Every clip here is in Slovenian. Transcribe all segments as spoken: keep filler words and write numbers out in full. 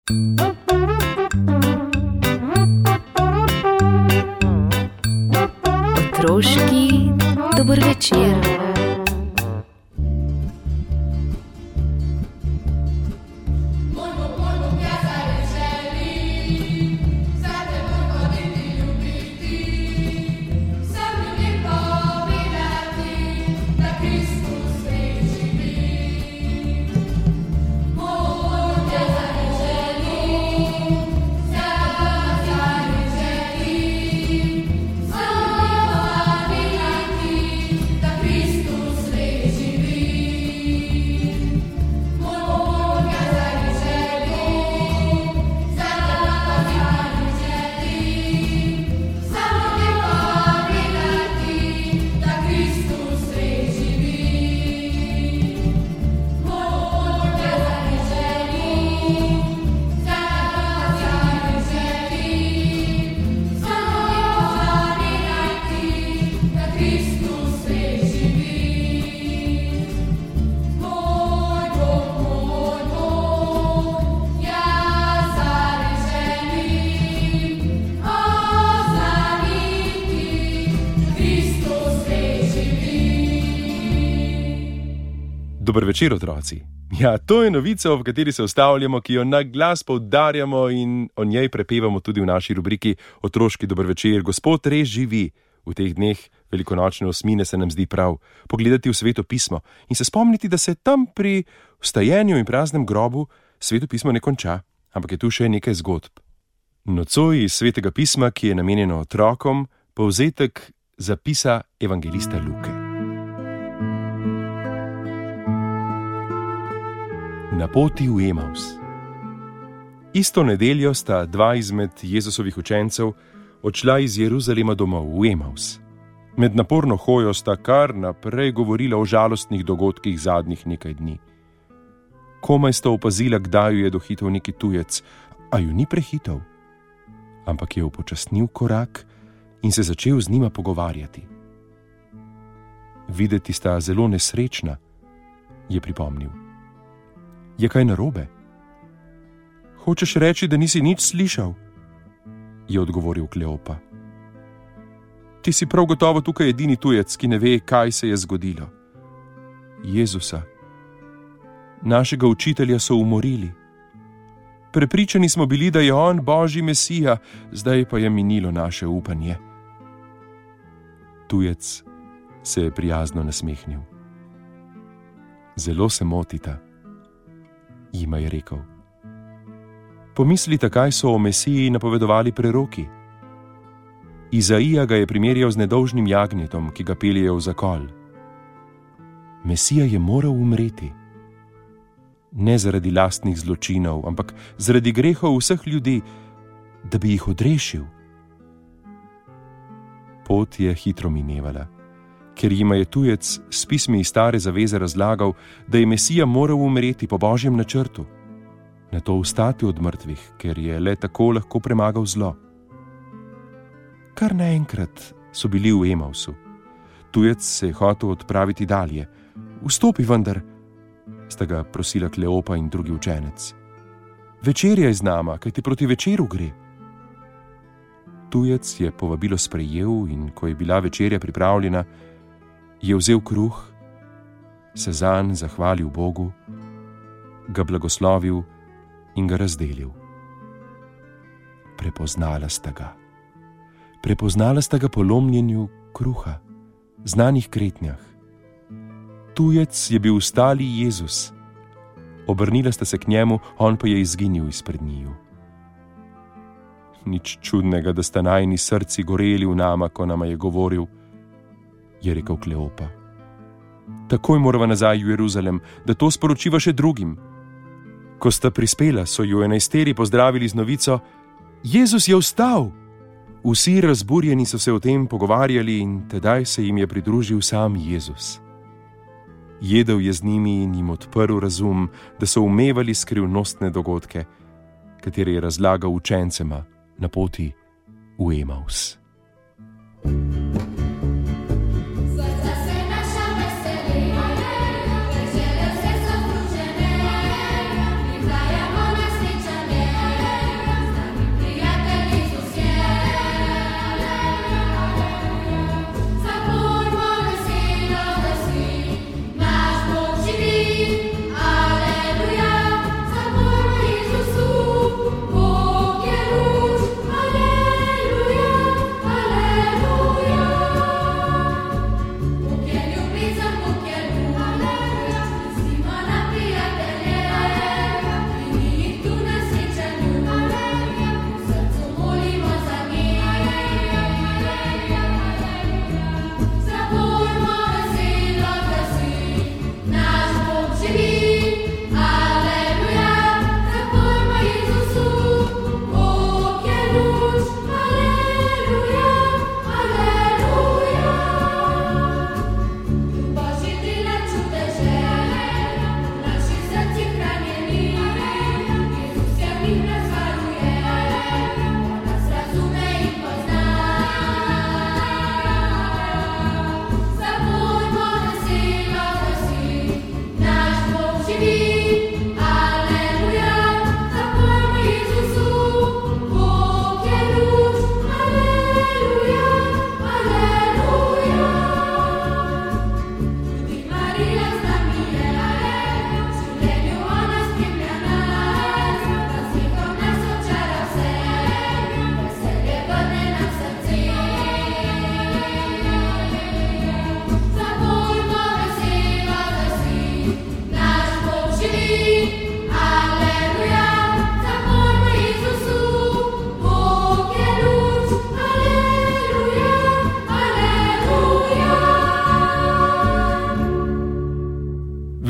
Otroški dober večer. Dober večer, otroci. Ja, to je novica, v kateri se ustavljamo, ki jo na glas poudarjamo in o njej prepevamo tudi v naši rubriki Otroški dober večer. Gospod res živi. V teh dneh velikonočne osmine se nam zdi prav pogledati v Sveto pismo in se spomniti, da se tam pri vstajenju in praznem grobu Sveto pismo ne konča, ampak je tu še nekaj zgodb. Nocoj iz Svetega pisma, ki je namenjeno otrokom, povzetek zapisa evangelista Luke. Na poti v Emaus. Isto nedeljo sta dva izmed Jezusovih učencev odšla iz Jeruzalema domov v Emaus. Med naporno hojo sta kar naprej govorila o žalostnih dogodkih zadnjih nekaj dni. Komaj sta opazila, kdaj ju je dohitel neki tujec, a ju ni prehitel, ampak je upočasnil korak in se začel z njima pogovarjati. Videti sta zelo nesrečna, je pripomnil. Je kaj narobe? Hočeš reči, da nisi nič slišal? Je odgovoril Kleopa. Ti si prav gotovo tukaj edini tujec, ki ne ve, kaj se je zgodilo. Jezusa, našega učitelja, so umorili. Prepričani smo bili, da je on Božji Mesija, zdaj pa je minilo naše upanje. Tujec se je prijazno nasmehnil. Zelo se motita, jima je rekel. Pomislite, kaj so o Mesiji napovedovali preroki. Izaija ga je primerjal z nedolžnim jagnjetom, ki ga peljejo v zakol. Mesija je moral umreti. Ne zaradi lastnih zločinov, ampak zaradi grehov vseh ljudi, da bi jih odrešil. Pot je hitro minevala, ker jima je tujec s pismi iz Stare zaveze razlagal, da je Mesija moral umreti po Božjem načrtu, nato vstati od mrtvih, ker je le tako lahko premagal zlo. Kar naenkrat so bili v Emausu. Tujec se je hotel odpraviti dalje. Vstopi vendar, sta ga prosila Kleopa in drugi učenec. Večerjaj z nama, kajti proti večeru gre. Tujec je povabilo sprejel in ko je bila večerja pripravljena, je vzel kruh, se zanj zahvalil Bogu, ga blagoslovil in ga razdelil. Prepoznala sta ga. Prepoznala sta ga po lomljenju kruha, znanih kretnjah. Tujec je bil stali Jezus. Obrnila sta se k njemu, on pa je izginil izpred njiju. Nič čudnega, da sta najini srci goreli v nama, ko nama je govoril, je rekel Kleopa. Takoj morava nazaj v Jeruzalem, da to sporočiva še drugim. Ko sta prispela, so ju enajsteri pozdravili z novico: Jezus je vstal! Vsi razburjeni so se o tem pogovarjali in tedaj se jim je pridružil sam Jezus. Jedel je z njimi in jim odprl razum, da so umevali skrivnostne dogodke, katere je razlagal učencema na poti v Emaus.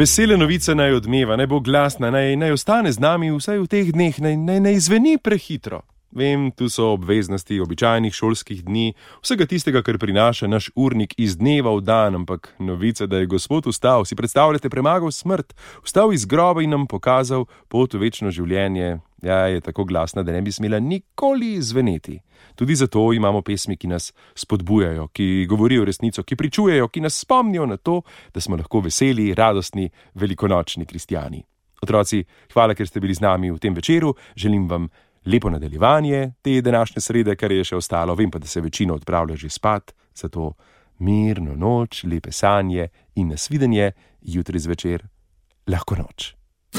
Vesela novica naj odmeva, naj bo glasna, naj, naj ostane z nami vsaj v teh dneh, naj, naj ne izveni prehitro. Vem, tu so obveznosti običajnih šolskih dni, vsega tistega, kar prinaša naš urnik iz dneva v dan, ampak novica, da je Gospod vstal, si predstavljate, premagal smrt, vstal iz groba in nam pokazal pot v večno življenje, ja, je tako glasna, da ne bi smela nikoli zveneti. Tudi zato imamo pesmi, ki nas spodbujajo, ki govorijo resnico, ki pričujejo, ki nas spomnijo na to, da smo lahko veseli, radostni, velikonočni kristjani. Otroci, hvala, ker ste bili z nami v tem večeru, želim vam lepo nadaljevanje te današnje srede, kar je še ostalo. Vem pa, da se večina odpravlja že spat, zato mirno noč, lepe sanje in nasvidenje jutri zvečer. Lahko noč.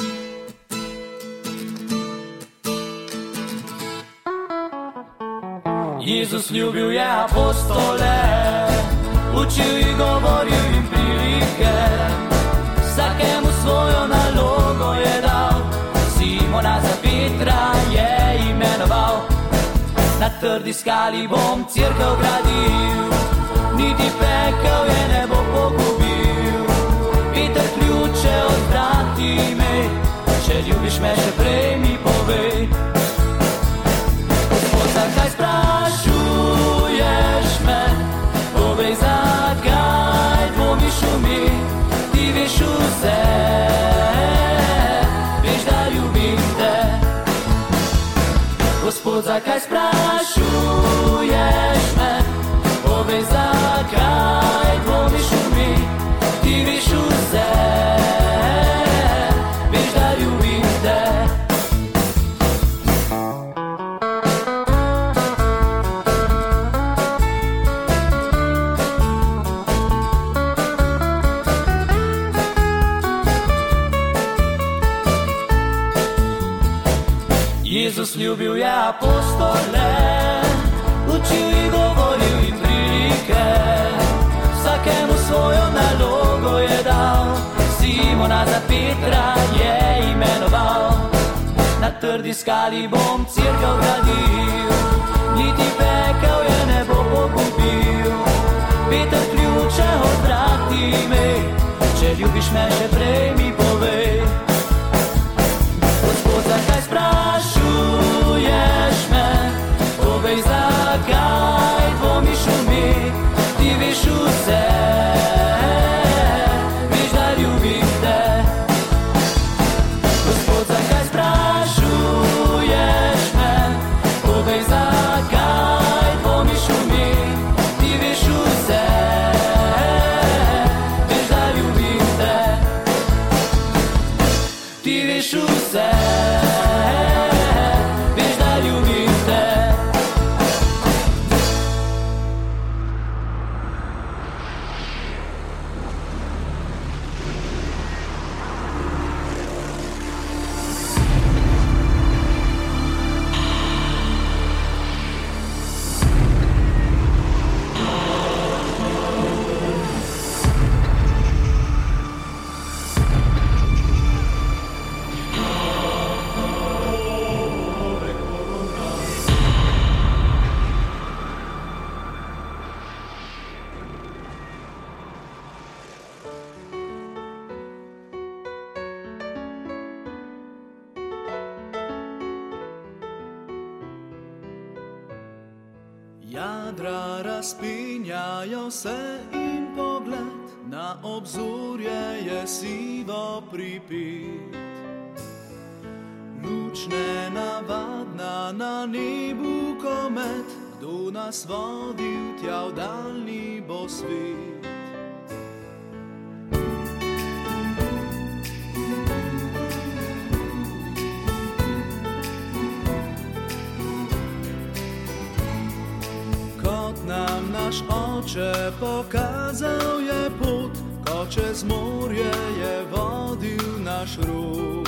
Jezus ljubil je apostole, učil jih, govoril jim prilike, vsakemu svojo nalogo je dal, Simona za Petra je imenoval. Na trdi skali bom cerkev gradil, niti pekel je ne bo pogubil. Peter, ključe od vrat imej, če ljubiš me še prej mi povej. Gospod, zakaj sprašuješ me, povej, zakaj dvomiš v mi, ti veš vse, veš, da ljubim te. Gospod, zakaj sprašuješ me, povej, zakaj dvomiš v mi, ti veš vse, veš, da ljubim te. Jezus ljubil je apostole, učil jih, govoril jim prilike, vsakemu svojo nalogo je dal, Simona za Petra je imenoval. Na trdi skali bom cerkev gradil, niti pekel je ne bo pogubil. Peter, ključe od vrat imej, če ljubiš me še prej mi povej. Gospod, zakaj sprašuješ me, povej, zakaj dvomiš v mi, ti veš vse, veš, da ljubim te. Gospod, zakaj sprašuješ me, povej, zakaj dvomiš v mi, ti veš vse, veš, da ljubim te. Ti veš vse, veš, da ljubim te. Jadra razpinjajo se in pogled na obzorje je sivo pripit. Luč nenavadna na nebu komet, kdo nas vodil tja v daljni bo svet. Nam naš oče pokazal je pot, ko čez morje je vodil naš rod.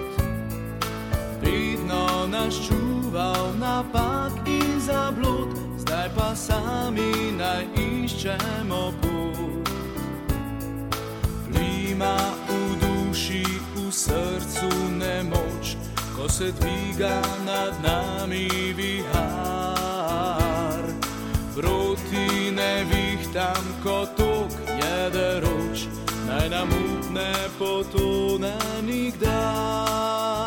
Pridno nas čuval napak in zablod, zdaj pa sami naj iščemo pot. Plima v duši, v srcu nemoč, ko se dviga nad nami vihar. Proti nevihtam, ko tok je deroč, naj nam upne ne potone nikdar.